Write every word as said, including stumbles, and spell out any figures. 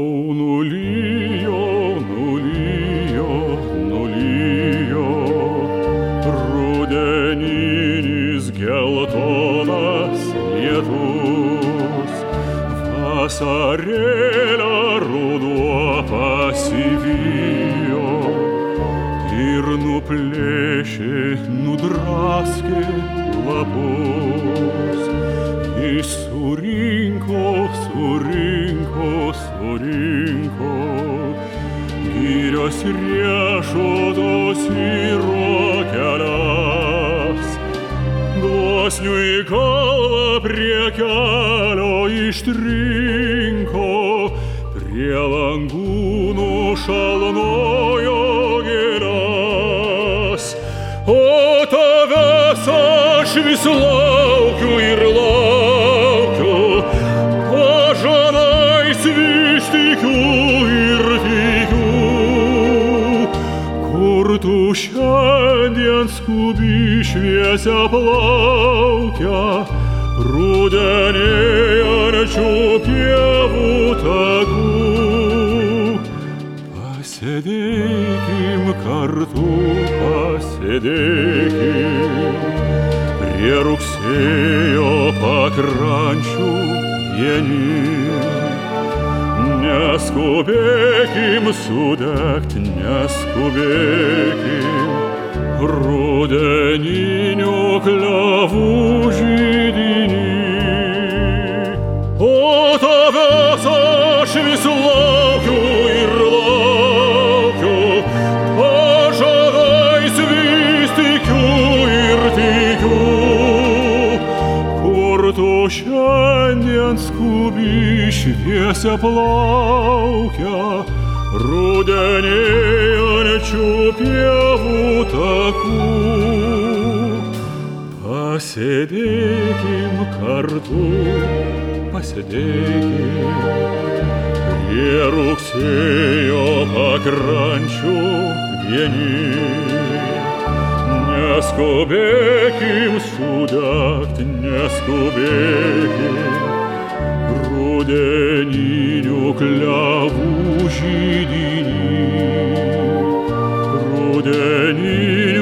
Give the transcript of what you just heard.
nulijo, nulijo, nulijo rudeninis geltonas lietus. Vasarėlio ruduo pasivijo ir nuplėšė, nudraskė lapus. Jis surinko, surinko, surinko girios riešutos ir rokeles. Gluosnių į kalvą prie kelio ištrinko, prie langų nušalnojo gėles. O tavęs aš vis laukiu ir laukiu, pažadais vis tikiu ir tikiu. Kur tu šiandien skubi šviesia plaukia, rudenėjančių pievų takų? Pasėdėkim kartu, pasėdėkim prie rugsėjo pakrančių vieni. Neskubėkim sudegt, neskubėkim rudeninių klevų žydiny. O tavęs aš vis laukiu ir laukiu, pažadais vis tikiu ir tikiu. Kur tu šiandien skubi šviesia plaukia, rudenėjančių pievų takų? Pasėdėkim kartu, pasėdėkim prie rugsėjo pakrančių vieni. Neskubėkim sudegt, neskubėkim rudeninių klevų žydiny. Rudeninių